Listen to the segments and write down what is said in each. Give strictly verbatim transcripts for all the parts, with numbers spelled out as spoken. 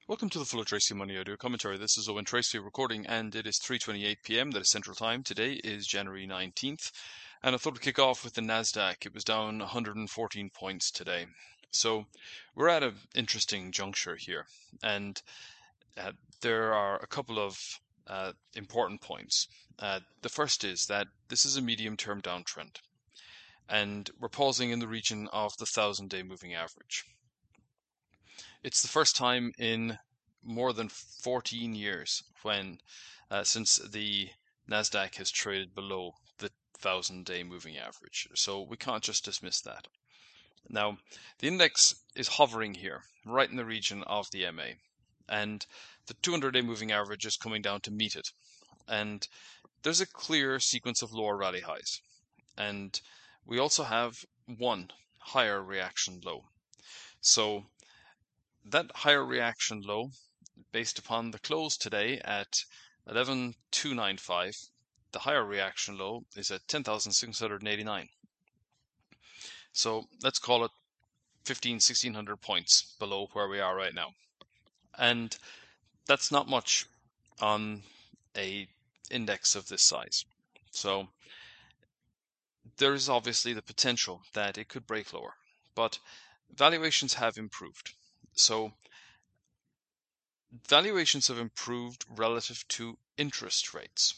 Welcome to the Full of Tracy Money Audio Commentary. This is Owen Tracy recording, and it is three twenty-eight p m. That is Central Time. Today is January nineteenth, and I thought we'd kick off with the Nasdaq. It was down one hundred fourteen points today. So we're at an interesting juncture here, and uh, there are a couple of uh, important points. Uh, the first is that this is a medium-term downtrend, and we're pausing in the region of the thousand-day moving average. It's the first time in more than fourteen years when, uh, since the Nasdaq has traded below the thousand-day moving average. So we can't just dismiss that. Now, the index is hovering here, right in the region of the M A, and the two hundred day moving average is coming down to meet it. And there's a clear sequence of lower rally highs. And we also have one higher reaction low. So that higher reaction low, based upon the close today at eleven two ninety-five, the higher reaction low is at ten thousand six hundred eighty-nine. So let's call it fifteen, sixteen hundred points below where we are right now. And that's not much on a index of this size. So there is obviously the potential that it could break lower, but valuations have improved. So valuations have improved relative to interest rates.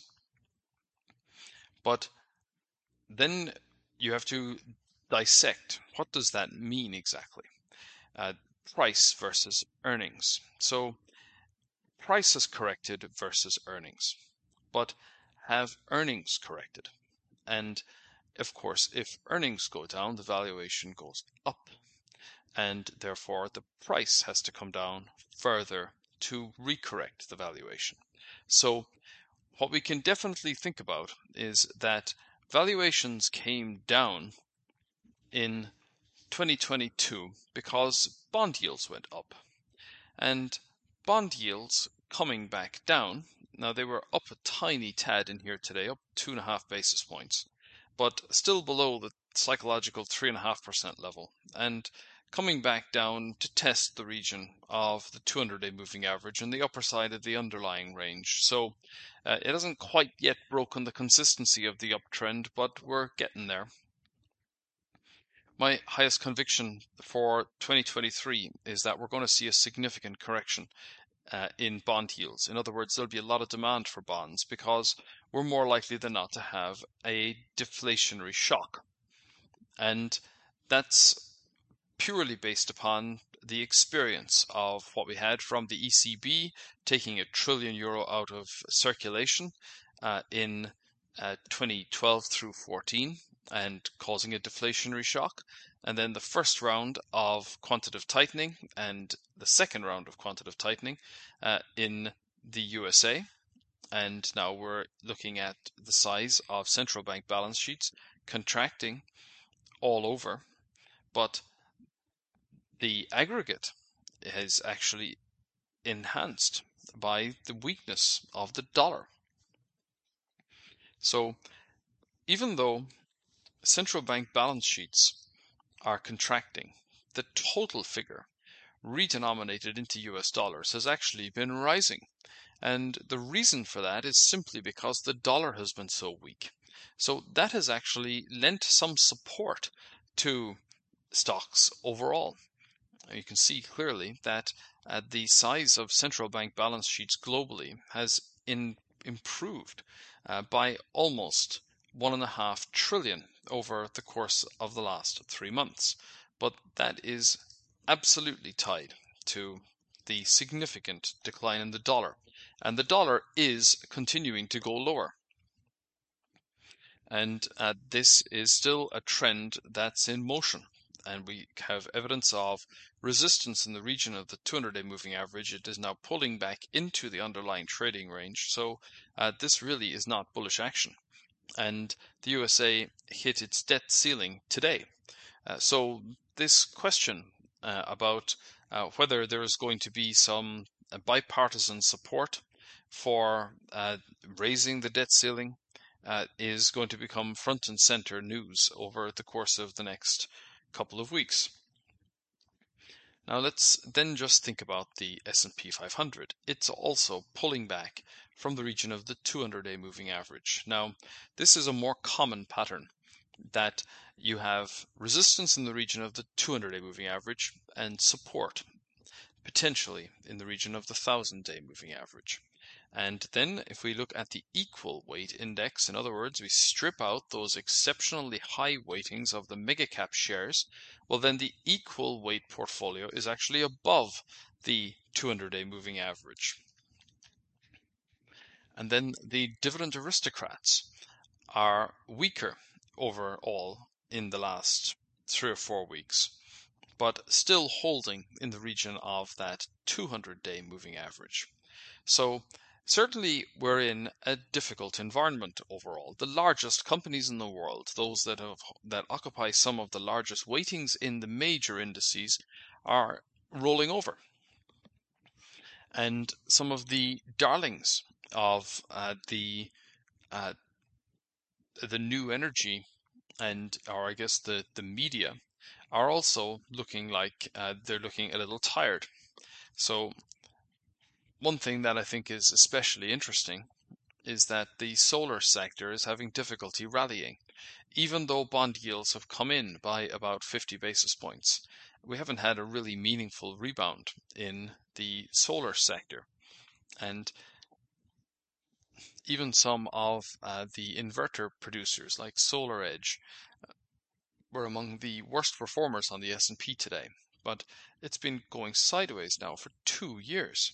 But then you have to dissect, what does that mean exactly? Uh, price versus earnings. So price has corrected versus earnings, but have earnings corrected? And of course, if earnings go down, the valuation goes up, and therefore the price has to come down further to recorrect the valuation. So what we can definitely think about is that valuations came down in twenty twenty-two because bond yields went up, and bond yields coming back down. Now they were up a tiny tad in here today, up two and a half basis points, but still below the psychological three and a half percent level, and coming back down to test the region of the two hundred day moving average and the upper side of the underlying range. So uh, it hasn't quite yet broken the consistency of the uptrend, but we're getting there. My highest conviction for twenty twenty-three is that we're going to see a significant correction uh, in bond yields. In other words, there'll be a lot of demand for bonds because we're more likely than not to have a deflationary shock. And that's purely based upon the experience of what we had from the E C B taking a trillion euro out of circulation uh, in uh, twenty twelve through fourteen and causing a deflationary shock, and then the first round of quantitative tightening and the second round of quantitative tightening uh, in the U S A. And now we're looking at the size of central bank balance sheets contracting all over, but the aggregate is actually enhanced by the weakness of the dollar. So even though central bank balance sheets are contracting, the total figure redenominated into U S dollars has actually been rising. And the reason for that is simply because the dollar has been so weak. So that has actually lent some support to stocks overall. You can see clearly that uh, the size of central bank balance sheets globally has in, improved uh, by almost one and a half trillion over the course of the last three months. But that is absolutely tied to the significant decline in the dollar. And the dollar is continuing to go lower. And uh, this is still a trend that's in motion. And we have evidence of resistance in the region of the two hundred day moving average. It is now pulling back into the underlying trading range. So uh, this really is not bullish action. And the U S A hit its debt ceiling today. Uh, so this question uh, about uh, whether there is going to be some uh, bipartisan support for uh, raising the debt ceiling uh, is going to become front and center news over the course of the next couple of weeks. Now let's then just think about the S and P five hundred. It's also pulling back from the region of the two hundred day moving average. Now, this is a more common pattern, that you have resistance in the region of the two hundred day moving average and support potentially in the region of the one thousand day moving average. And then if we look at the equal weight index, in other words, we strip out those exceptionally high weightings of the mega cap shares, well then the equal weight portfolio is actually above the two hundred day moving average. And then the dividend aristocrats are weaker overall in the last three or four weeks, but still holding in the region of that two hundred day moving average. So certainly we're in a difficult environment overall. The largest companies in the world, those that have that occupy some of the largest weightings in the major indices, are rolling over. And some of the darlings of uh, the uh, the new energy and, or I guess the, the media, are also looking like uh, they're looking a little tired. So one thing that I think is especially interesting is that the solar sector is having difficulty rallying. Even though bond yields have come in by about fifty basis points, we haven't had a really meaningful rebound in the solar sector. And even some of uh, the inverter producers like SolarEdge were among the worst performers on the S and P today, but it's been going sideways now for two years.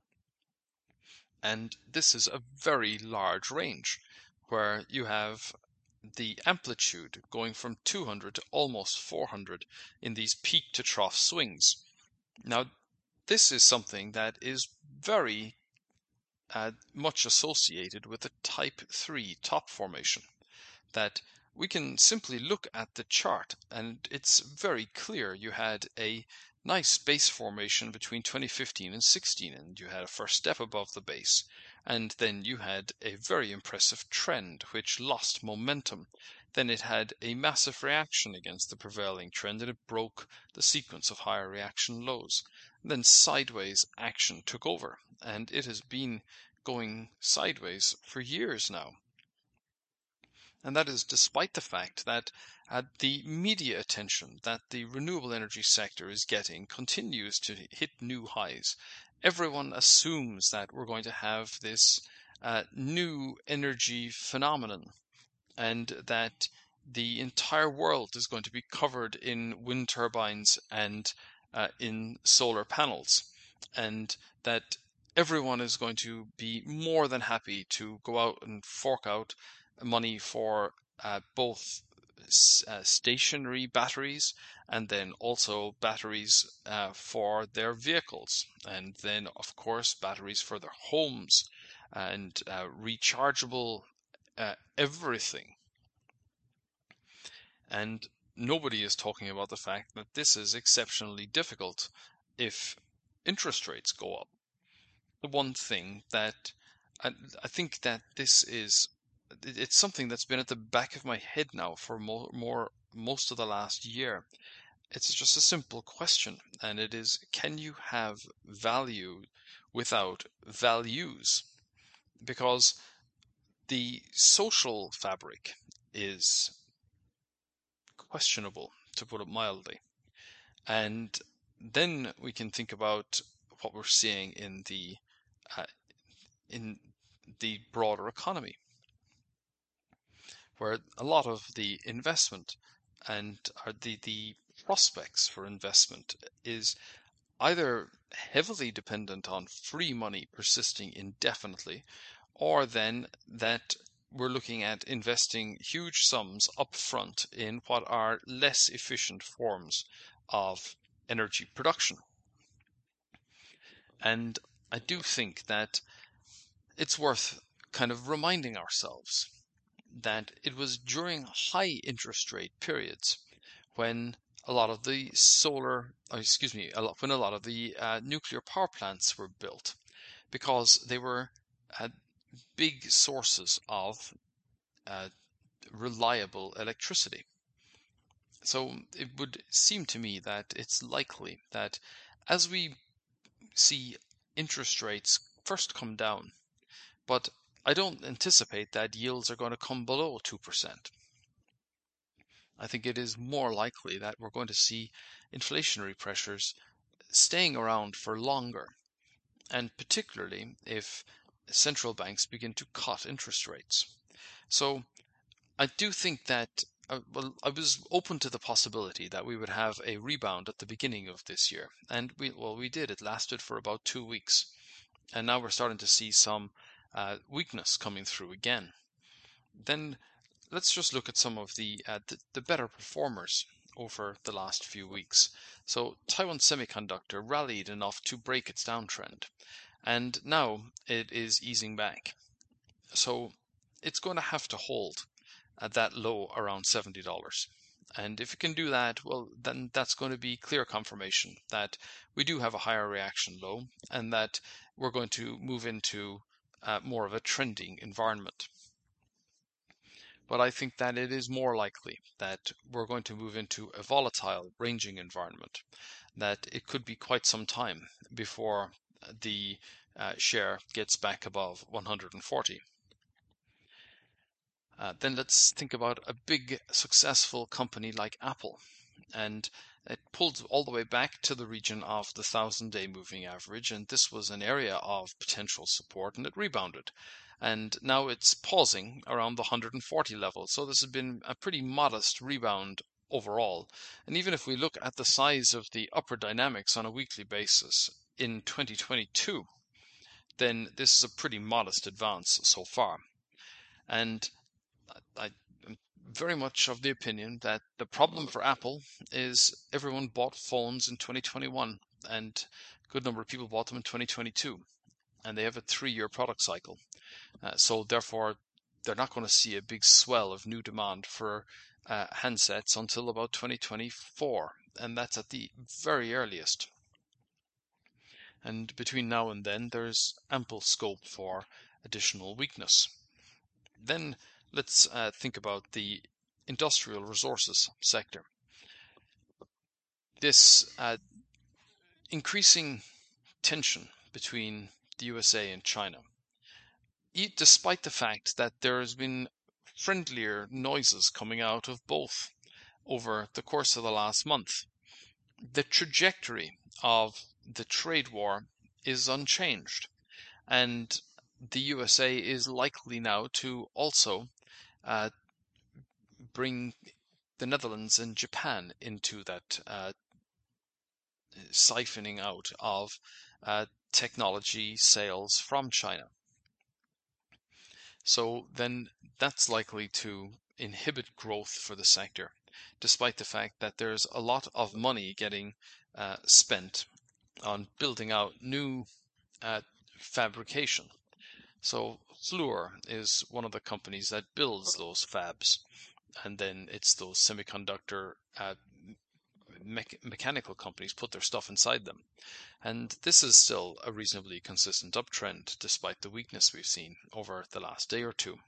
And this is a very large range where you have the amplitude going from two hundred to almost four hundred in these peak to trough swings. Now, this is something that is very uh, much associated with the type three top formation, that we can simply look at the chart and it's very clear. You had a nice base formation between twenty fifteen and sixteen, and you had a first step above the base, and then you had a very impressive trend which lost momentum. Then it had a massive reaction against the prevailing trend, and it broke the sequence of higher reaction lows. And then sideways action took over, and it has been going sideways for years now. And that is despite the fact that uh, the media attention that the renewable energy sector is getting continues to hit new highs. Everyone assumes that we're going to have this uh, new energy phenomenon, and that the entire world is going to be covered in wind turbines and uh, in solar panels, and that everyone is going to be more than happy to go out and fork out money for uh, both uh, stationary batteries and then also batteries uh, for their vehicles, and then of course batteries for their homes, and uh, rechargeable uh, everything. And nobody is talking about the fact that this is exceptionally difficult if interest rates go up. The one thing that I, I think that this is, it's something that's been at the back of my head now for more, more most of the last year. It's just a simple question, and it is, can you have value without values? Because the social fabric is questionable, to put it mildly. And then we can think about what we're seeing in the uh, in the broader economy, where a lot of the investment and are the the prospects for investment is either heavily dependent on free money persisting indefinitely, or then that we're looking at investing huge sums upfront in what are less efficient forms of energy production. And I do think that it's worth kind of reminding ourselves that it was during high interest rate periods when a lot of the solar, oh, excuse me, a lot, when a lot of the uh, nuclear power plants were built, because they were uh, big sources of uh, reliable electricity. So it would seem to me that it's likely that as we see interest rates first come down, but I don't anticipate that yields are going to come below two percent. I think it is more likely that we're going to see inflationary pressures staying around for longer, and particularly if central banks begin to cut interest rates. So I do think that, uh, well, I was open to the possibility that we would have a rebound at the beginning of this year. And we, well, we did. It lasted for about two weeks. And now we're starting to see some uh, weakness coming through again. Then let's just look at some of the, uh, the, the better performers over the last few weeks. So Taiwan Semiconductor rallied enough to break its downtrend. And now it is easing back. So it's going to have to hold at that low around seventy dollars. And if it can do that, well, then that's going to be clear confirmation that we do have a higher reaction low and that we're going to move into uh, more of a trending environment. But I think that it is more likely that we're going to move into a volatile ranging environment, that it could be quite some time before the uh, share gets back above one hundred forty. Uh, then let's think about a big successful company like Apple. And it pulled all the way back to the region of the thousand-day moving average, and this was an area of potential support, and it rebounded. And now it's pausing around the one hundred forty level. So this has been a pretty modest rebound overall. And even if we look at the size of the upper dynamics on a weekly basis in twenty twenty-two, then this is a pretty modest advance so far. And I am very much of the opinion that the problem for Apple is everyone bought phones in twenty twenty-one, and a good number of people bought them in twenty twenty-two, and they have a three-year product cycle. Uh, so therefore, they're not going to see a big swell of new demand for uh, handsets until about twenty twenty-four, and that's at the very earliest. And between now and then, there's ample scope for additional weakness. Then let's uh, think about the industrial resources sector. This uh, increasing tension between the U S A and China, despite the fact that there has been friendlier noises coming out of both over the course of the last month, the trajectory of the trade war is unchanged, and the U S A is likely now to also uh, bring the Netherlands and Japan into that uh, siphoning out of uh, technology sales from China. So then that's likely to inhibit growth for the sector, despite the fact that there's a lot of money getting uh, spent on building out new uh, fabrication. So Fluor is one of the companies that builds those fabs, and then it's those semiconductor uh, me- mechanical companies put their stuff inside them. And this is still a reasonably consistent uptrend despite the weakness we've seen over the last day or two.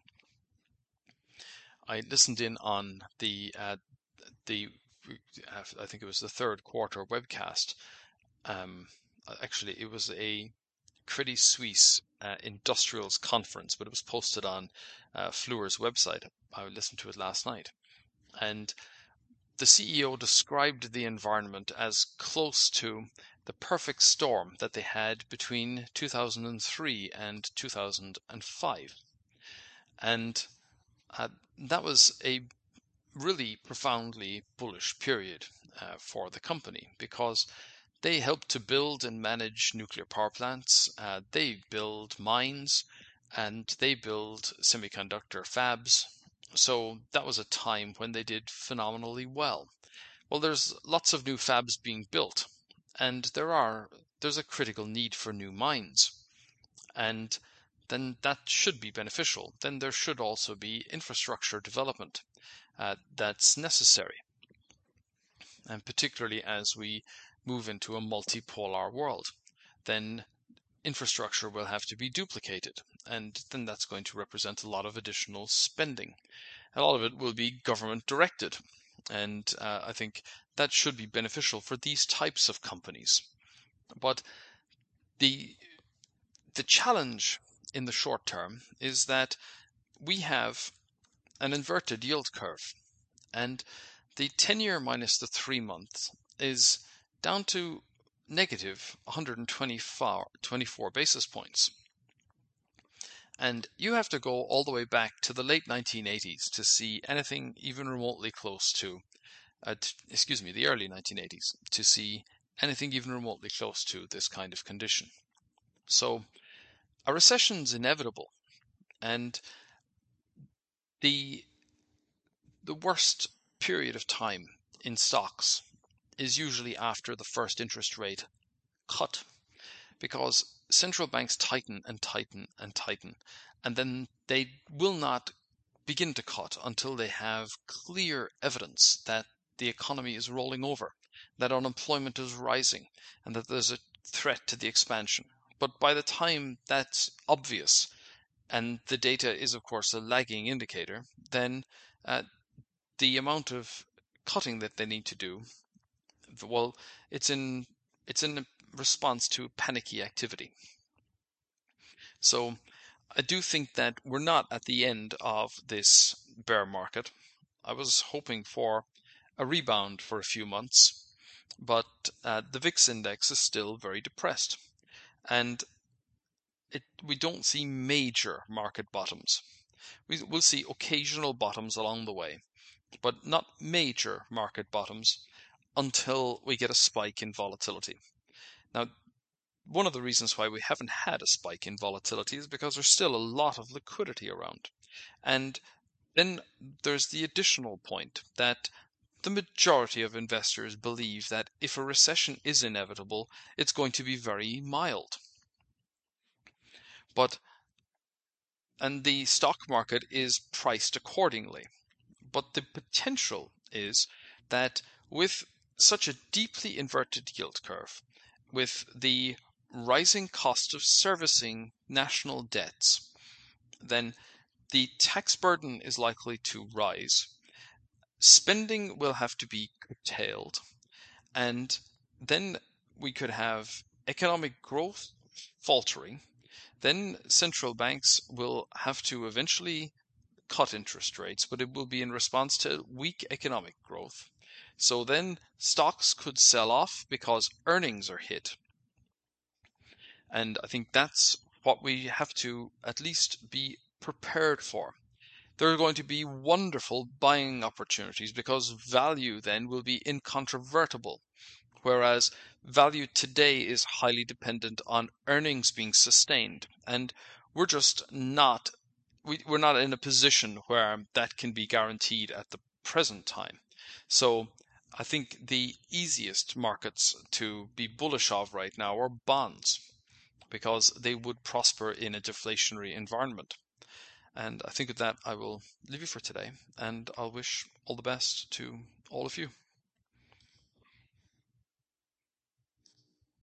I listened in on the uh, the I think it was the third quarter webcast. Um, actually, it was a Credit Suisse uh, Industrials Conference, but it was posted on uh, Fluor's website. I listened to it last night, and the C E O described the environment as close to the perfect storm that they had between two thousand three and two thousand five. And uh, that was a really profoundly bullish period uh, for the company because they help to build and manage nuclear power plants, uh, they build mines, and they build semiconductor fabs. So that was a time when they did phenomenally well. Well, there's lots of new fabs being built, and there are there's a critical need for new mines. And then that should be beneficial. Then there should also be infrastructure development uh, that's necessary. And particularly as we move into a multipolar world, then infrastructure will have to be duplicated, and then that's going to represent a lot of additional spending. A lot of it will be government directed, And uh, I think that should be beneficial for these types of companies. But the the challenge in the short term is that we have an inverted yield curve, and the ten-year minus the three months is down to negative one hundred twenty-four basis points. And you have to go all the way back to the late nineteen eighties to see anything even remotely close to, uh, t- excuse me, the early nineteen eighties to see anything even remotely close to this kind of condition. So a recession is inevitable, and the the worst period of time in stocks is usually after the first interest rate cut, because central banks tighten and tighten and tighten, and then they will not begin to cut until they have clear evidence that the economy is rolling over, that unemployment is rising, and that there's a threat to the expansion. But by the time that's obvious, and the data is of course a lagging indicator, then uh, the amount of cutting that they need to do, well, it's in it's in response to panicky activity. So I do think that we're not at the end of this bear market. I was hoping for a rebound for a few months, but uh, the V I X index is still very depressed, and it, we don't see major market bottoms. We, we'll see occasional bottoms along the way, but not major market bottoms until we get a spike in volatility. Now, one of the reasons why we haven't had a spike in volatility is because there's still a lot of liquidity around. And then there's the additional point that the majority of investors believe that if a recession is inevitable, it's going to be very mild. But and the stock market is priced accordingly. But the potential is that with such a deeply inverted yield curve, with the rising cost of servicing national debts, then the tax burden is likely to rise. Spending will have to be curtailed, and then we could have economic growth faltering. Then central banks will have to eventually cut interest rates, but it will be in response to weak economic growth. So then stocks could sell off because earnings are hit. And I think that's what we have to at least be prepared for. There are going to be wonderful buying opportunities because value then will be incontrovertible, whereas value today is highly dependent on earnings being sustained, and we're just not we, we're not in a position where that can be guaranteed at the present time. So I think the easiest markets to be bullish of right now are bonds, because they would prosper in a deflationary environment. And I think with that, I will leave you for today, and I'll wish all the best to all of you.